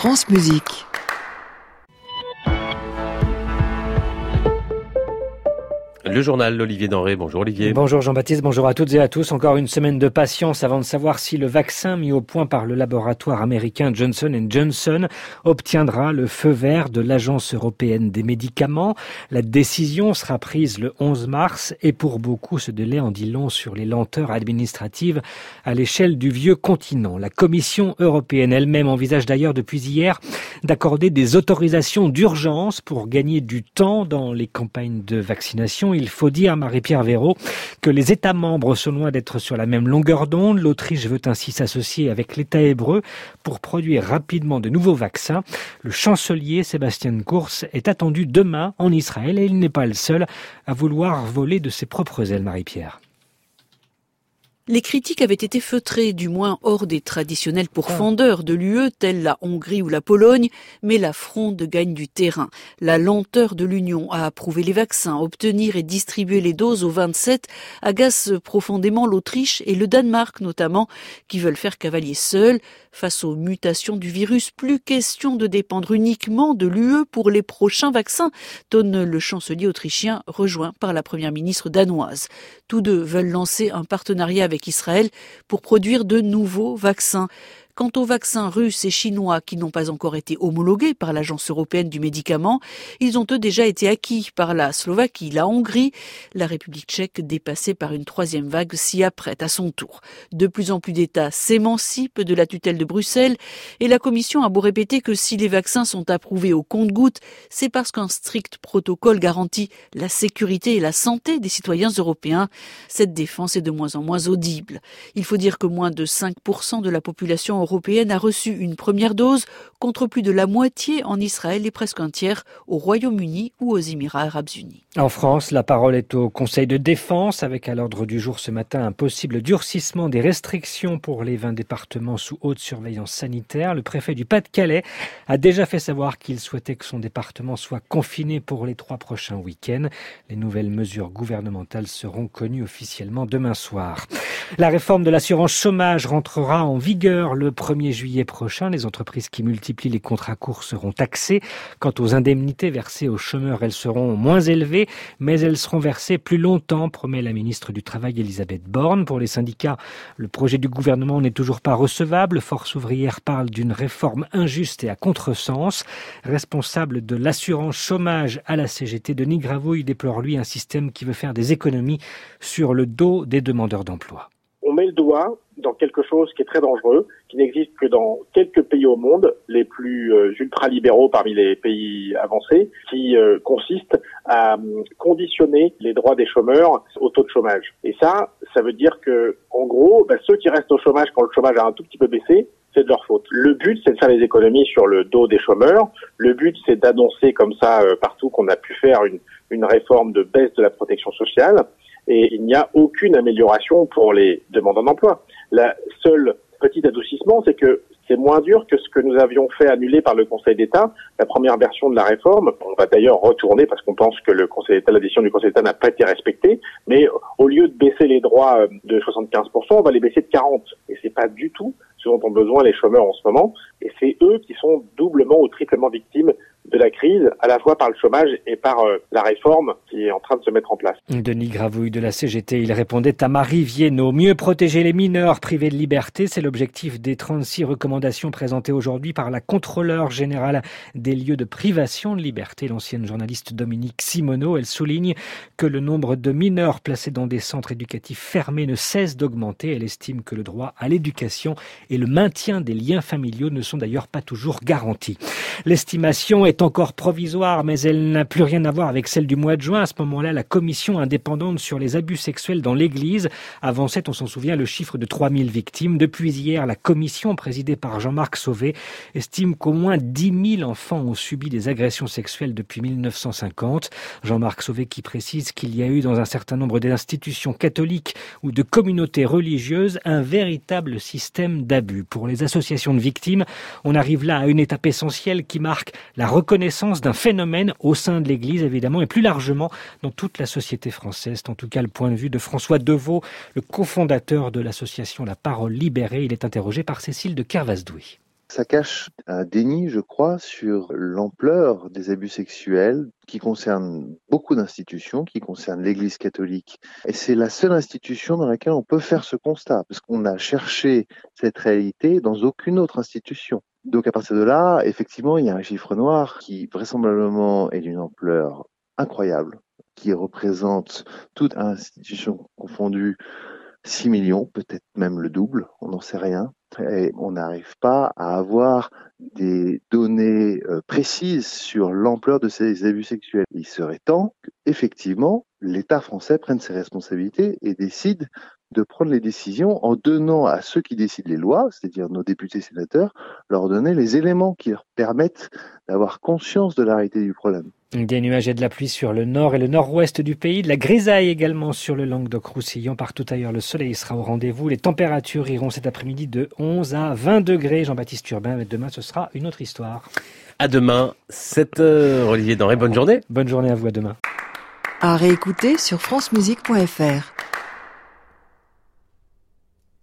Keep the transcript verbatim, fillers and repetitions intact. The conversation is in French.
France Musique. Le journal, Olivier Denré. Bonjour Olivier. Bonjour Jean-Baptiste, bonjour à toutes et à tous. Encore une semaine de patience avant de savoir si le vaccin mis au point par le laboratoire américain Johnson and Johnson obtiendra le feu vert de l'Agence européenne des médicaments. La décision sera prise le onze mars et pour beaucoup ce délai en dit long sur les lenteurs administratives à l'échelle du vieux continent. La Commission européenne elle-même envisage d'ailleurs depuis hier d'accorder des autorisations d'urgence pour gagner du temps dans les campagnes de vaccination. Il faut dire, Marie-Pierre Véraud, que les États membres sont loin d'être sur la même longueur d'onde. L'Autriche veut ainsi s'associer avec l'État hébreu pour produire rapidement de nouveaux vaccins. Le chancelier Sébastien Kurz est attendu demain en Israël et il n'est pas le seul à vouloir voler de ses propres ailes, Marie-Pierre. Les critiques avaient été feutrées, du moins hors des traditionnels pourfendeurs de l'U E, tels la Hongrie ou la Pologne, mais la fronde gagne du terrain. La lenteur de l'Union à approuver les vaccins, obtenir et distribuer les doses aux vingt-sept agace profondément l'Autriche et le Danemark notamment, qui veulent faire cavalier seul. Face aux mutations du virus, plus question de dépendre uniquement de l'U E pour les prochains vaccins, tonne le chancelier autrichien, rejoint par la première ministre danoise. Tous deux veulent lancer un partenariat avec Israël pour produire de nouveaux vaccins. Quant aux vaccins russes et chinois qui n'ont pas encore été homologués par l'Agence européenne du médicament, ils ont eux déjà été acquis par la Slovaquie, la Hongrie, la République tchèque dépassée par une troisième vague s'y apprête à son tour. De plus en plus d'États s'émancipent de la tutelle de Bruxelles et la Commission a beau répéter que si les vaccins sont approuvés au compte-gouttes, c'est parce qu'un strict protocole garantit la sécurité et la santé des citoyens européens. Cette défense est de moins en moins audible. Il faut dire que moins de cinq pour cent de la population européenne a reçu une première dose, contre plus de la moitié en Israël et presque un tiers au Royaume-Uni ou aux Émirats arabes unis. En France, la parole est au Conseil de défense, avec à l'ordre du jour ce matin un possible durcissement des restrictions pour les vingt départements sous haute surveillance sanitaire. Le préfet du Pas-de-Calais a déjà fait savoir qu'il souhaitait que son département soit confiné pour les trois prochains week-ends. Les nouvelles mesures gouvernementales seront connues officiellement demain soir. La réforme de l'assurance chômage rentrera en vigueur le premier juillet prochain. Les entreprises qui multiplient les contrats courts seront taxées. Quant aux indemnités versées aux chômeurs, elles seront moins élevées, mais elles seront versées plus longtemps, promet la ministre du Travail Elisabeth Borne. Pour les syndicats, le projet du gouvernement n'est toujours pas recevable. Force ouvrière parle d'une réforme injuste et à contresens. Responsable de l'assurance chômage à la C G T, Denis Gravouille déplore lui un système qui veut faire des économies sur le dos des demandeurs d'emploi. On met le doigt dans quelque chose qui est très dangereux, qui n'existe que dans quelques pays au monde, les plus euh, ultra-libéraux parmi les pays avancés, qui euh, consiste à euh, conditionner les droits des chômeurs au taux de chômage. Et ça, ça veut dire que, en gros, bah, ceux qui restent au chômage quand le chômage a un tout petit peu baissé, c'est de leur faute. Le but, c'est de faire des économies sur le dos des chômeurs. Le but, c'est d'annoncer comme ça euh, partout qu'on a pu faire une, une réforme de baisse de la protection sociale. Et il n'y a aucune amélioration pour les demandeurs d'emploi. La seule petit adoucissement, c'est que c'est moins dur que ce que nous avions fait annuler par le Conseil d'État, la première version de la réforme. On va d'ailleurs retourner parce qu'on pense que le Conseil d'État, la décision du Conseil d'État n'a pas été respectée. Mais au lieu de baisser les droits de soixante-quinze pour cent, on va les baisser de quarante pour cent. Et c'est pas du tout ce dont ont besoin les chômeurs en ce moment. Et c'est eux qui sont doublement ou triplement victimes de la crise, à la fois par le chômage et par euh, la réforme qui est en train de se mettre en place. Denis Gravouille de la C G T, il répondait à Marie Viennot. Mieux protéger les mineurs privés de liberté, c'est l'objectif des trente-six recommandations présentées aujourd'hui par la contrôleure générale des lieux de privation de liberté, l'ancienne journaliste Dominique Simoneau. Elle souligne que le nombre de mineurs placés dans des centres éducatifs fermés ne cesse d'augmenter. Elle estime que le droit à l'éducation et le maintien des liens familiaux ne sont d'ailleurs pas toujours garantis. L'estimation est encore provisoire, mais elle n'a plus rien à voir avec celle du mois de juin. À ce moment-là, la commission indépendante sur les abus sexuels dans l'Église avançait, on s'en souvient, le chiffre de trois mille victimes. Depuis hier, la commission, présidée par Jean-Marc Sauvé, estime qu'au moins dix mille enfants ont subi des agressions sexuelles depuis mille neuf cent cinquante. Jean-Marc Sauvé qui précise qu'il y a eu dans un certain nombre d'institutions catholiques ou de communautés religieuses un véritable système d'abus. Pour les associations de victimes, on arrive là à une étape essentielle qui marque la reconnaissance d'un phénomène au sein de l'Église, évidemment, et plus largement dans toute la société française. C'est en tout cas le point de vue de François Deveau, le cofondateur de l'association La Parole Libérée. Il est interrogé par Cécile de Kervasdoué. Ça cache un déni, je crois, sur l'ampleur des abus sexuels qui concernent beaucoup d'institutions, qui concernent l'Église catholique. Et c'est la seule institution dans laquelle on peut faire ce constat, parce qu'on a cherché cette réalité dans aucune autre institution. Donc à partir de là, effectivement, il y a un chiffre noir qui vraisemblablement est d'une ampleur incroyable, qui représente toute institution confondue six millions, peut-être même le double, on n'en sait rien. Et on n'arrive pas à avoir des données euh, précises sur l'ampleur de ces abus sexuels. Il serait temps qu'effectivement, l'État français prenne ses responsabilités et décide de prendre les décisions en donnant à ceux qui décident les lois, c'est-à-dire nos députés sénateurs, leur donner les éléments qui leur permettent d'avoir conscience de la réalité du problème. Des nuages et de la pluie sur le nord et le nord-ouest du pays, de la grisaille également sur le Languedoc-Roussillon. Partout ailleurs, le soleil sera au rendez-vous. Les températures iront cet après-midi de onze à vingt degrés. Jean-Baptiste Urbain, mais demain, ce sera une autre histoire. À demain, sept heures. Olivier Denré, bonne journée. Bonne journée à vous, à demain. À réécouter sur francemusique point f r.